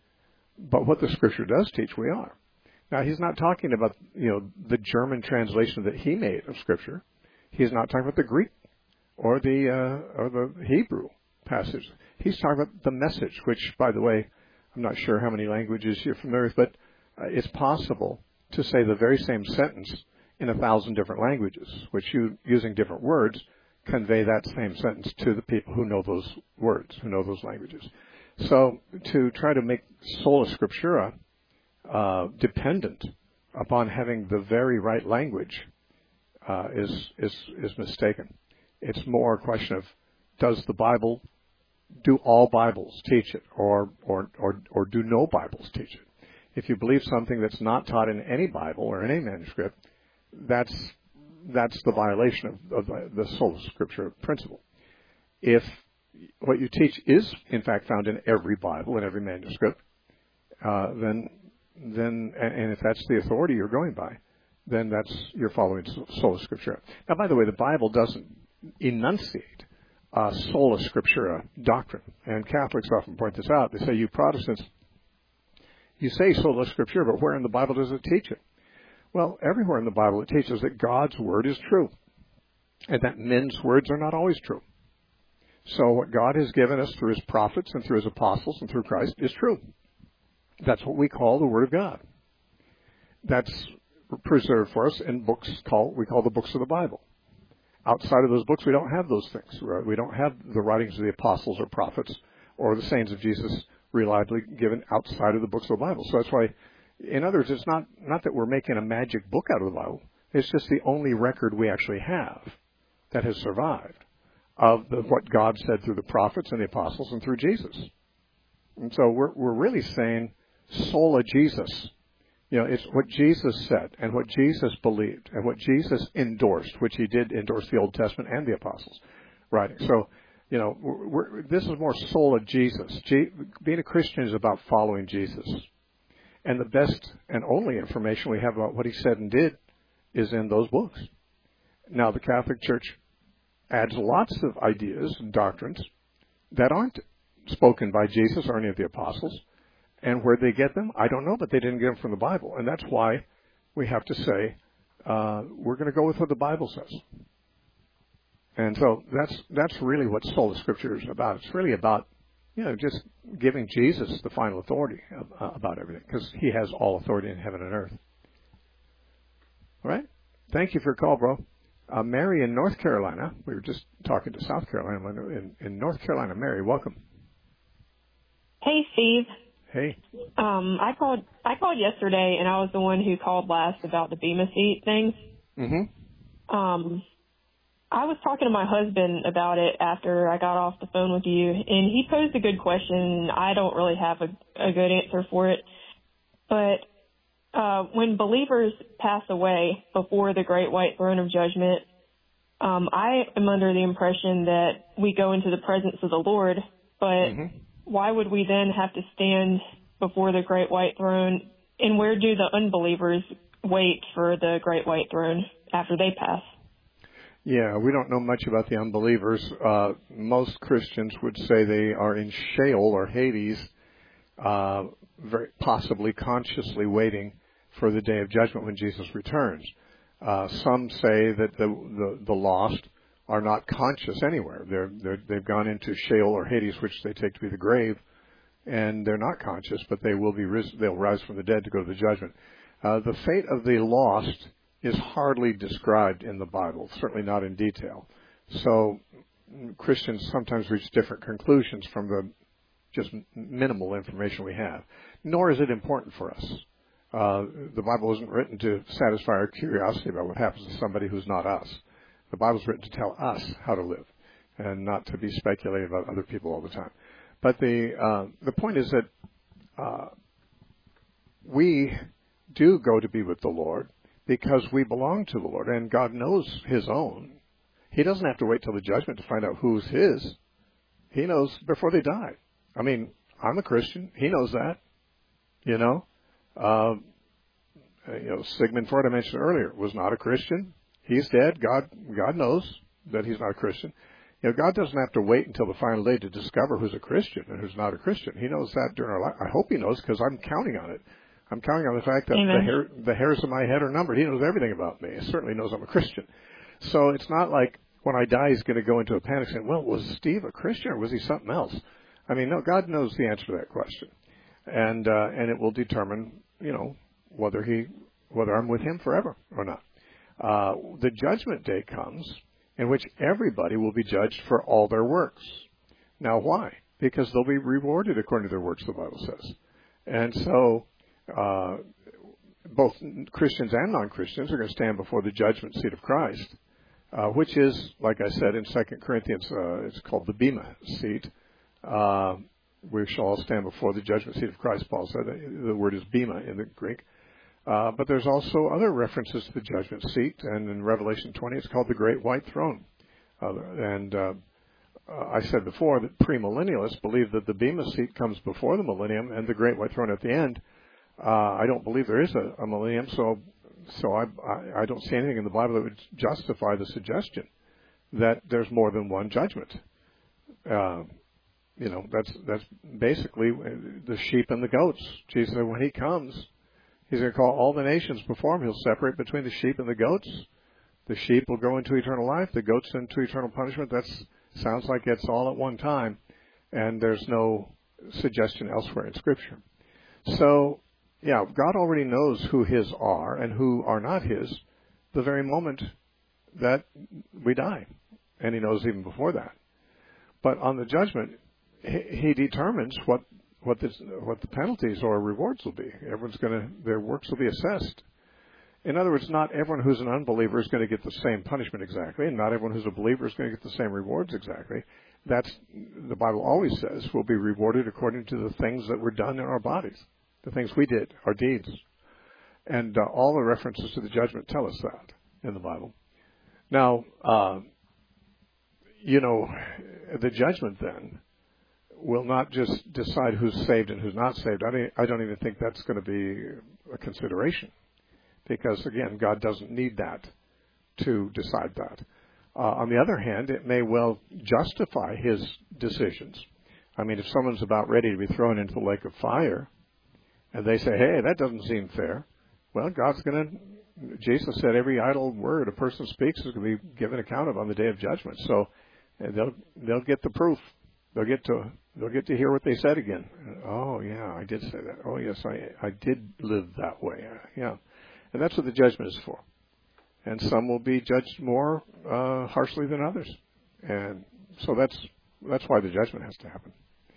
[SPEAKER 1] But what the Scripture does teach, we are. Now, he's not talking about, you know, the German translation that he made of Scripture. He's not talking about the Greek or the uh, or the Hebrew passage. He's talking about the message, which, by the way, I'm not sure how many languages you're familiar with, but uh, it's possible to say the very same sentence in a thousand different languages, which you, using different words, convey that same sentence to the people who know those words, who know those languages. So to try to make sola scriptura uh, dependent upon having the very right language uh, is is is mistaken. It's more a question of, does the Bible, do all Bibles teach it, or or or or do no Bibles teach it? If you believe something that's not taught in any Bible or in any manuscript, that's that's the violation of, of the, the sola scriptura principle. If what you teach is in fact found in every Bible, in every manuscript, uh, then then and, and if that's the authority you're going by, then that's you're following sola scriptura. Now, by the way, the Bible doesn't enunciate uh, sola scriptura doctrine, and Catholics often point this out. They say, you Protestants, You say sola scriptura, but where in the Bible does it teach it? Well, everywhere in the Bible it teaches that God's word is true, and that men's words are not always true. So what God has given us through his prophets and through his apostles and through Christ is true. That's what we call the Word of God. That's preserved for us in books called, we call the books of the Bible. Outside of those books, we don't have those things. We don't have the writings of the apostles or prophets or the sayings of Jesus reliably given outside of the books of the Bible. So that's why, in other words, it's not, not that we're making a magic book out of the Bible. It's just the only record we actually have that has survived of the, what God said through the prophets and the apostles and through Jesus. And so we're, we're really saying sola Jesus. You know, it's what Jesus said and what Jesus believed and what Jesus endorsed, which he did endorse the Old Testament and the apostles' writing. So, you know, we're, we're, this is more sola Jesus. G, being a Christian is about following Jesus. And the best and only information we have about what he said and did is in those books. Now, the Catholic Church adds lots of ideas and doctrines that aren't spoken by Jesus or any of the apostles. And where they get them, I don't know, but they didn't get them from the Bible. And that's why we have to say, uh, we're going to go with what the Bible says. And so that's that's really what sola scriptura is about. It's really about, you know, just giving Jesus the final authority uh, about everything, because he has all authority in heaven and earth. All right? Thank you for your call, bro. Uh, Mary in North Carolina. We were just talking to South Carolina. In, in North Carolina, Mary, welcome.
[SPEAKER 7] Hey, Steve.
[SPEAKER 1] Hey.
[SPEAKER 7] Um, I called I called yesterday, and I was the one who called last about the Bema seat thing.
[SPEAKER 1] Mm-hmm.
[SPEAKER 7] Um, I was talking to my husband about it after I got off the phone with you, and he posed a good question. I don't really have a, a good answer for it. But uh, when believers pass away before the great white throne of judgment, um, I am under the impression that we go into the presence of the Lord, but mm-hmm. why would we then have to stand before the great white throne? And where do the unbelievers wait for the great white throne after they pass?
[SPEAKER 1] Yeah, we don't know much about the unbelievers. Uh, most Christians would say they are in Sheol or Hades, uh, very possibly consciously waiting for the day of judgment when Jesus returns. Uh, some say that the, the, the lost are not conscious anywhere. They're, they're, they've gone into Sheol or Hades, which they take to be the grave, and they're not conscious, but they will be ris- they'll rise from the dead to go to the judgment. Uh, the fate of the lost is hardly described in the Bible, certainly not in detail. So Christians sometimes reach different conclusions from the just minimal information we have. Nor is it important for us. Uh, the Bible isn't written to satisfy our curiosity about what happens to somebody who's not us. The Bible's written to tell us how to live, and not to be speculating about other people all the time. But the uh, the point is that uh, we do go to be with the Lord because we belong to the Lord, and God knows his own. He doesn't have to wait till the judgment to find out who's his. He knows before they die. I mean, I'm a Christian. He knows that, you know. Uh, you know, Sigmund Freud, I mentioned earlier, was not a Christian. He's dead. God, God knows that he's not a Christian. You know, God doesn't have to wait until the final day to discover who's a Christian and who's not a Christian. He knows that during our life. I hope he knows, because I'm counting on it. I'm counting on the fact that the, hair, the hairs of my head are numbered. He knows everything about me. He certainly knows I'm a Christian. So it's not like when I die he's going to go into a panic saying, well, was Steve a Christian or was he something else? I mean, no, God knows the answer to that question. And uh, and it will determine, you know, whether he whether I'm with him forever or not. Uh, the judgment day comes in which everybody will be judged for all their works. Now, why? Because they'll be rewarded according to their works, the Bible says. And so uh, both Christians and non-Christians are going to stand before the judgment seat of Christ, uh, which is, like I said in Second Corinthians, uh, it's called the Bema seat. Uh, we shall all stand before the judgment seat of Christ, Paul said. The word is Bema in the Greek. Uh, but there's also other references to the judgment seat, and in Revelation twenty, it's called the Great White Throne. Uh, and uh, uh, I said before that premillennialists believe that the Bema seat comes before the millennium and the Great White Throne at the end. Uh, I don't believe there is a, a millennium, so so I, I, I don't see anything in the Bible that would justify the suggestion that there's more than one judgment. Uh, you know, that's that's basically the sheep and the goats. Jesus said when he comes, he's going to call all the nations before him. He'll separate between the sheep and the goats. The sheep will go into eternal life. The goats into eternal punishment. That sounds like it's all at one time, and there's no suggestion elsewhere in Scripture. So, yeah, God already knows who his are and who are not his the very moment that we die, and he knows even before that. But on the judgment, he, he determines what what, this, what the penalties or rewards will be. Everyone's going to, their works will be assessed. In other words, not everyone who's an unbeliever is going to get the same punishment exactly, and not everyone who's a believer is going to get the same rewards exactly. That's, the Bible always says, we'll be rewarded according to the things that were done in our bodies, the things we did, our deeds. And uh, all the references to the judgment tell us that in the Bible. Now, uh, you know, the judgment then will not just decide who's saved and who's not saved. I don't, I don't even think that's going to be a consideration. Because, again, God doesn't need that to decide that. Uh, on the other hand, it may well justify his decisions. I mean, if someone's about ready to be thrown into the lake of fire, and they say, hey, that doesn't seem fair, well, God's going to, Jesus said every idle word a person speaks is going to be given account of on the day of judgment. So they'll they'll get the proof. They'll get to they'll get to hear what they said again. Oh, yeah, I did say that. Oh, yes, I I did live that way. Yeah. And that's what the judgment is for. And some will be judged more uh, harshly than others. And so that's that's why the judgment has to happen.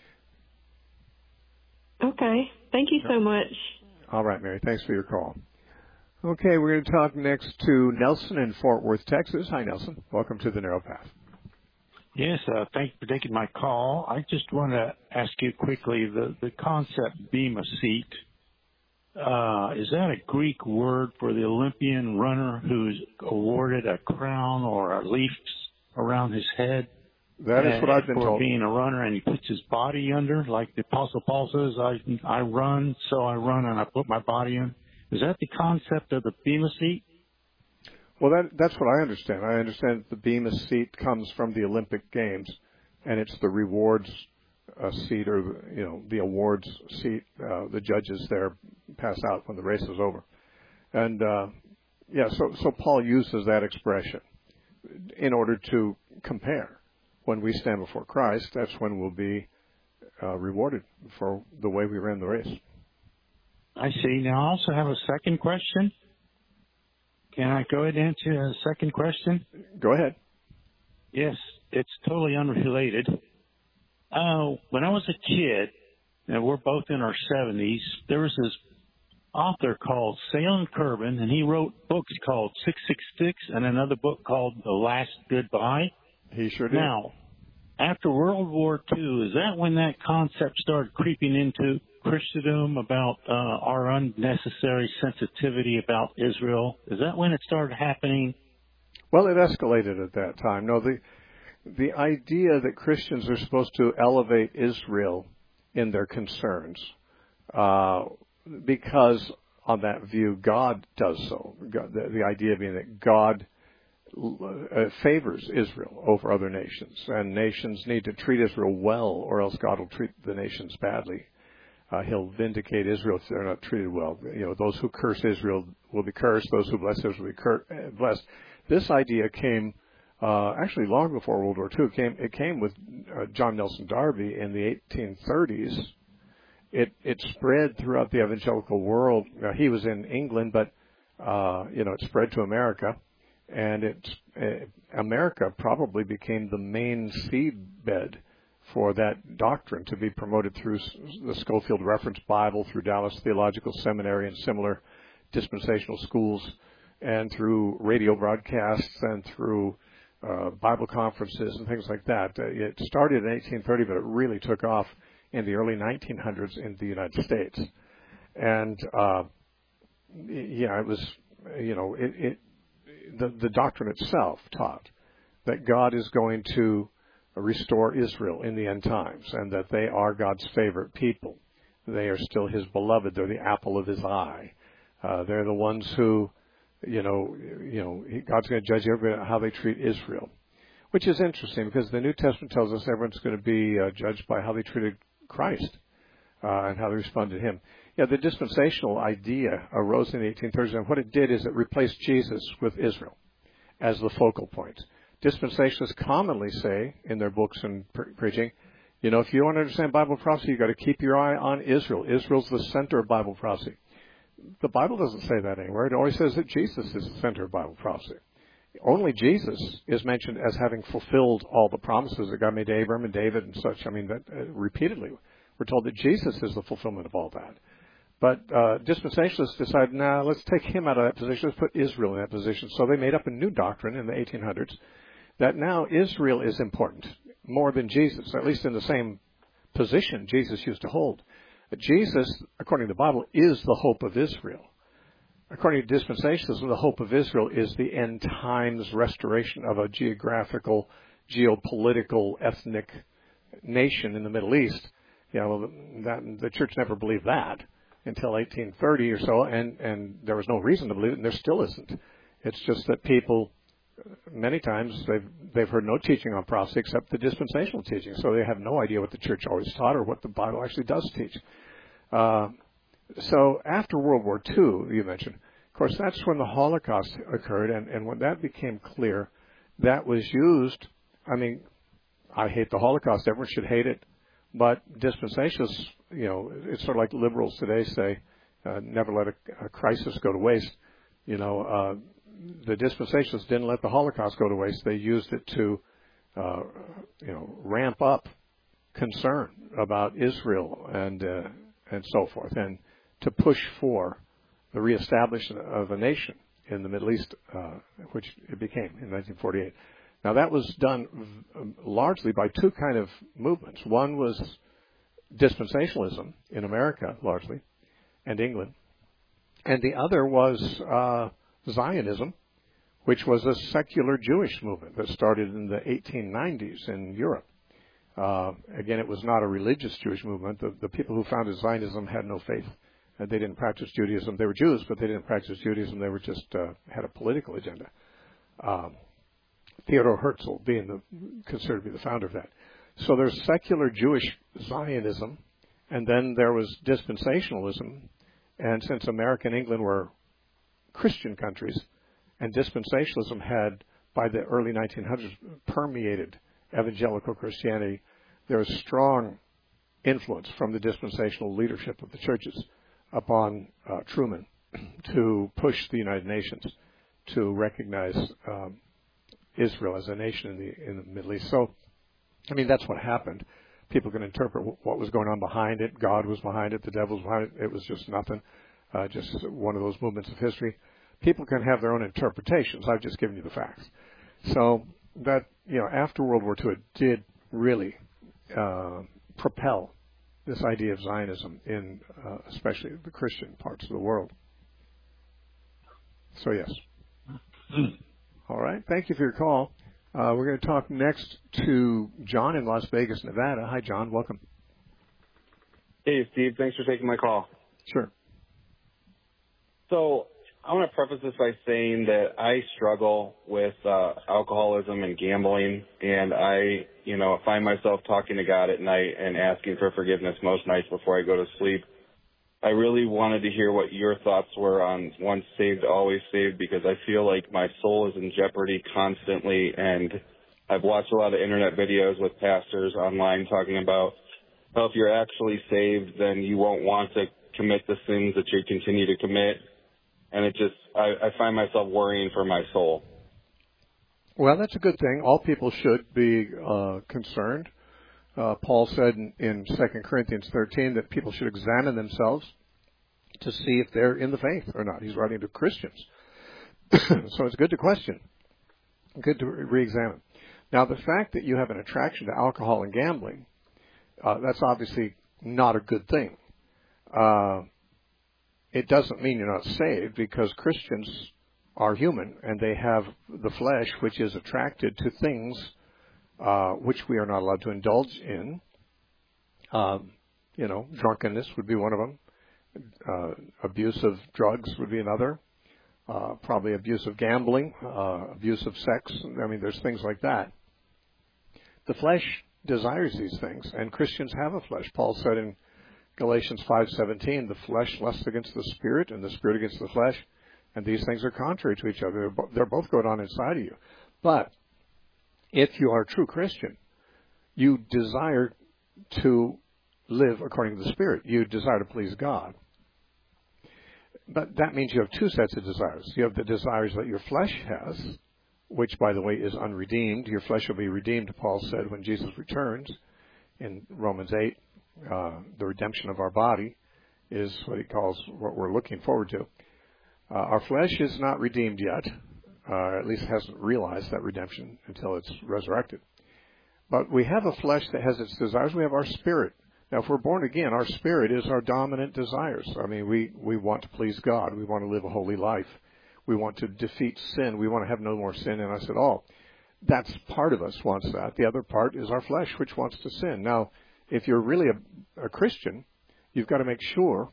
[SPEAKER 7] Okay. Thank you so much.
[SPEAKER 1] All right, Mary. Thanks for your call. Okay, we're going to talk next to Nelson in Fort Worth, Texas. Hi, Nelson. Welcome to the Narrow Path.
[SPEAKER 8] Yes, uh, thank you for taking my call. I just want to ask you quickly, the, the concept bema seat, Uh, is that a Greek word for the Olympian runner who's awarded a crown or a leaf around his head?
[SPEAKER 1] That is what I've been
[SPEAKER 8] for
[SPEAKER 1] told.
[SPEAKER 8] For being a runner, and he puts his body under, like the Apostle Paul says, I, I run, so I run, and I put my body in. Is that the concept of the bema seat?
[SPEAKER 1] Well, that, that's what I understand. I understand that the bema seat comes from the Olympic Games, and it's the rewards uh, seat, or, you know, the awards seat. Uh, the judges there pass out when the race is over. And, uh, yeah, so, so Paul uses that expression in order to compare. When we stand before Christ, that's when we'll be uh, rewarded for the way we ran the race.
[SPEAKER 8] I see. Now, I also have a second question. Can I go ahead and answer a second question?
[SPEAKER 1] Go ahead.
[SPEAKER 8] Yes, it's totally unrelated. Uh, when I was a kid, and we're both in our seventies, there was this author called Salem Kirban, and he wrote books called six six six and another book called The Last Goodbye.
[SPEAKER 1] He sure did.
[SPEAKER 8] Now, after World War Two, is that when that concept started creeping into Christendom about uh, our unnecessary sensitivity about Israel? Is that when it started happening?
[SPEAKER 1] Well, it escalated at that time. No, the the idea that Christians are supposed to elevate Israel in their concerns, uh, because on that view, God does so. God, the, the idea being that God Uh, favors Israel over other nations, and nations need to treat Israel well, or else God will treat the nations badly. Uh, he'll vindicate Israel if they're not treated well. You know, those who curse Israel will be cursed; those who bless Israel will be cur- blessed. This idea came uh, actually long before World War Two. It came, it came with uh, John Nelson Darby in the eighteen thirties. It it spread throughout the evangelical world. Now, he was in England, but uh, you know, it spread to America. And it's, uh, America probably became the main seedbed for that doctrine to be promoted through the Schofield Reference Bible, through Dallas Theological Seminary and similar dispensational schools, and through radio broadcasts and through uh, Bible conferences and things like that. Uh, it started in eighteen thirty, but it really took off in the early nineteen hundreds in the United States. And, uh, yeah, it was, you know, it, it The, the doctrine itself taught that God is going to restore Israel in the end times, and that they are God's favorite people. They are still His beloved. They're the apple of His eye. Uh, they're the ones who, you know, you know, God's going to judge everybody on how they treat Israel. which is interesting because the New Testament tells us everyone's going to be uh, judged by how they treated Christ uh, and how they responded to him. Yeah, the dispensational idea arose in the eighteen thirties, and what it did is it replaced Jesus with Israel as the focal point. Dispensationalists commonly say in their books and pre- preaching, you know, if you want to understand Bible prophecy, you've got to keep your eye on Israel. Israel's the center of Bible prophecy. The Bible doesn't say that anywhere. It always says that Jesus is the center of Bible prophecy. Only Jesus is mentioned as having fulfilled all the promises that God made to Abraham and David and such. I mean, that uh, repeatedly we're told that Jesus is the fulfillment of all that. But uh, dispensationalists decided, nah, let's take him out of that position. Let's put Israel in that position. So they made up a new doctrine in the eighteen hundreds that now Israel is important more than Jesus, at least in the same position Jesus used to hold. But Jesus, according to the Bible, is the hope of Israel. According to dispensationalism, the hope of Israel is the end times restoration of a geographical, geopolitical, ethnic nation in the Middle East. You know, that, the church never believed that until eighteen thirty or so, and, and there was no reason to believe it, and there still isn't. It's just that people, many times, they've, they've heard no teaching on prophecy except the dispensational teaching, so they have no idea what the church always taught or what the Bible actually does teach. Uh, so after World War Two, you mentioned, of course, that's when the Holocaust occurred, and, and when that became clear, that was used. I mean, I hate the Holocaust. Everyone should hate it. But dispensationalists, you know, it's sort of like liberals today say, uh, never let a, a crisis go to waste. You know, uh, the dispensationalists didn't let the Holocaust go to waste. They used it to, uh, you know, ramp up concern about Israel and uh, and so forth, and to push for the reestablishment of a nation in the Middle East, uh, which it became in nineteen forty-eight. Now, that was done largely by two kind of movements. One was dispensationalism in America, largely, and England. And the other was uh, Zionism, which was a secular Jewish movement that started in the eighteen nineties in Europe. Uh, again, it was not a religious Jewish movement. The, the people who founded Zionism had no faith. Uh, they didn't practice Judaism. They were Jews, but they didn't practice Judaism. They were just uh, had a political agenda. Um, Theodor Herzl being the, considered to be the founder of that. So there's secular Jewish Zionism, and then there was dispensationalism. And since America and England were Christian countries, and dispensationalism had, by the early nineteen hundreds, permeated evangelical Christianity, there was strong influence from the dispensational leadership of the churches upon uh, Truman to push the United Nations to recognize um, Israel as a nation in the in the Middle East. So, I mean, that's what happened. People can interpret what was going on behind it. God was behind it. The devil was behind it. It was just nothing, uh, just one of those movements of history. People can have their own interpretations. I've just given you the facts. So that, you know, after World War Two, it did really uh, propel this idea of Zionism in uh, especially the Christian parts of the world. So, yes. All right. Thank you for your call. Uh, we're going to talk next to John in Las Vegas, Nevada. Hi, John. Welcome.
[SPEAKER 9] Hey, Steve. Thanks for taking my call.
[SPEAKER 1] Sure.
[SPEAKER 9] So I want to preface this by saying that I struggle with uh, alcoholism and gambling, and I, you know, find myself talking to God at night and asking for forgiveness most nights before I go to sleep. I really wanted to hear what your thoughts were on once saved, always saved, because I feel like my soul is in jeopardy constantly, and I've watched a lot of internet videos with pastors online talking about how if you're actually saved, then you won't want to commit the sins that you continue to commit, and it just, I, I find myself worrying for my soul.
[SPEAKER 1] Well, that's a good thing. All people should be uh, concerned. Uh, Paul said in, in Second Corinthians thirteen that people should examine themselves to see if they're in the faith or not. He's writing to Christians. So it's good to question, good to re-examine. Now, the fact that you have an attraction to alcohol and gambling, uh, that's obviously not a good thing. Uh, it doesn't mean you're not saved, because Christians are human and they have the flesh which is attracted to things Uh, which we are not allowed to indulge in. Um, you know, drunkenness would be one of them. Uh, abuse of drugs would be another. Uh, probably abuse of gambling, uh, abuse of sex. I mean, there's things like that. The flesh desires these things, and Christians have a flesh. Paul said in Galatians five seventeen, the flesh lusts against the spirit, and the spirit against the flesh, and these things are contrary to each other. They're both going on inside of you. But if you are a true Christian, you desire to live according to the Spirit. You desire to please God. But that means you have two sets of desires. You have the desires that your flesh has, which, by the way, is unredeemed. Your flesh will be redeemed, Paul said, when Jesus returns in Romans eight. Uh, the redemption of our body is what he calls what we're looking forward to. Uh, our flesh is not redeemed yet, uh, at least hasn't realized that redemption until it's resurrected. But we have a flesh that has its desires. We have our spirit. Now, if we're born again, our spirit is our dominant desires. I mean, we, we want to please God. We want to live a holy life. We want to defeat sin. We want to have no more sin in us at all. That's part of us wants that. The other part is our flesh, which wants to sin. Now, if you're really a, a Christian, you've got to make sure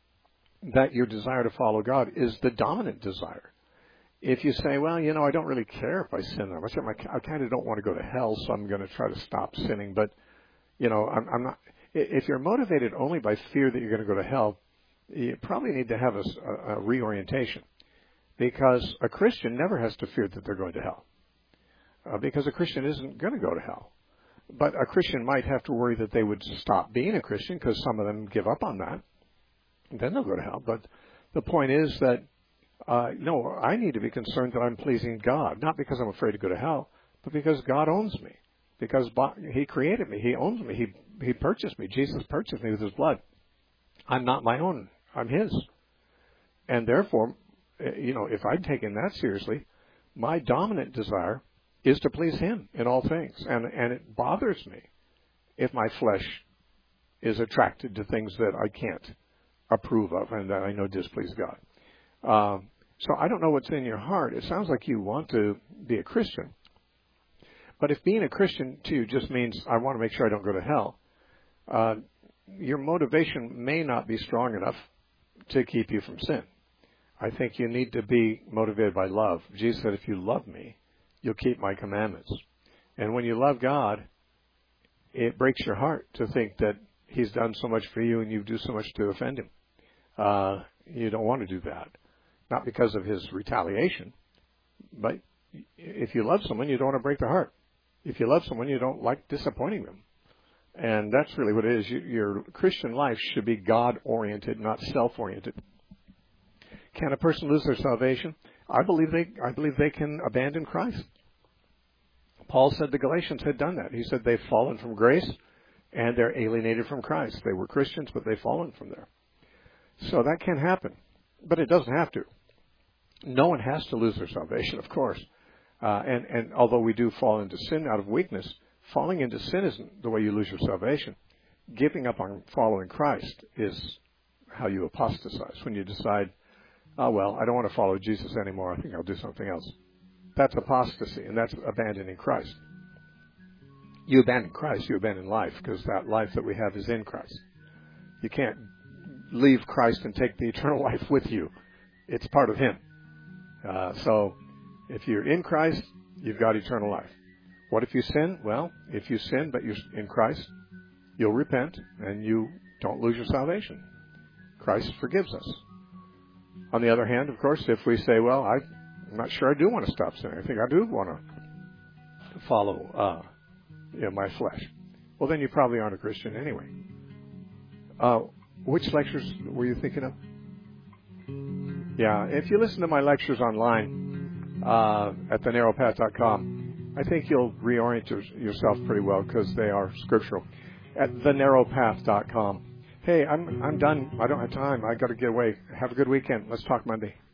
[SPEAKER 1] that your desire to follow God is the dominant desire. If you say, well, you know, I don't really care if I sin that much. I kind of don't want to go to hell, so I'm going to try to stop sinning. But, you know, I'm, I'm not. If you're motivated only by fear that you're going to go to hell, you probably need to have a, a, a reorientation. Because a Christian never has to fear that they're going to hell. Uh, because a Christian isn't going to go to hell. But a Christian might have to worry that they would stop being a Christian because some of them give up on that. And then they'll go to hell. But the point is that, uh, no, I need to be concerned that I'm pleasing God. Not because I'm afraid to go to hell, but because God owns me. Because He created me. He owns me. He, he purchased me. Jesus purchased me with His blood. I'm not my own. I'm His. And therefore, you know, if I'm taking that seriously, my dominant desire is to please Him in all things. And, and it bothers me if my flesh is attracted to things that I can't approve of and that I know displease God. Um, so I don't know what's in your heart. It sounds like you want to be a Christian. But if being a Christian to you just means I want to make sure I don't go to hell, uh, your motivation may not be strong enough to keep you from sin. I think you need to be motivated by love. Jesus said, if you love me, you'll keep my commandments. And when you love God, it breaks your heart to think that He's done so much for you and you do so much to offend Him. Uh, you don't want to do that. Not because of His retaliation, but if you love someone, you don't want to break their heart. If you love someone, you don't like disappointing them. And that's really what it is. You, your Christian life should be God-oriented, not self-oriented. Can a person lose their salvation? I believe they, I believe they can abandon Christ. Paul said the Galatians had done that. He said they've fallen from grace and they're alienated from Christ. They were Christians, but they've fallen from there. So that can happen, but it doesn't have to. No one has to lose their salvation, of course. Uh, and, and although we do fall into sin out of weakness, falling into sin isn't the way you lose your salvation. Giving up on following Christ is how you apostatize. When you decide, oh, well, I don't want to follow Jesus anymore. I think I'll do something else. That's apostasy, and that's abandoning Christ. You abandon Christ, you abandon life, because that life that we have is in Christ. You can't leave Christ and take the eternal life with you. It's part of Him. Uh, so if you're in Christ, you've got eternal life. What if you sin? Well, if you sin, but you're in Christ, you'll repent, and you don't lose your salvation. Christ forgives us. On the other hand, of course, if we say, well, I, I'm not sure I do want to stop sinning. I think I do want to follow uh, you know, my flesh. Well, then you probably aren't a Christian anyway. Uh, which lectures were you thinking of? Yeah, if you listen to my lectures online uh, at the narrow path dot com, I think you'll reorient your, yourself pretty well because they are scriptural. At the narrow path dot com. Hey, I'm I'm done. I don't have time. I got to get away. Have a good weekend. Let's talk Monday.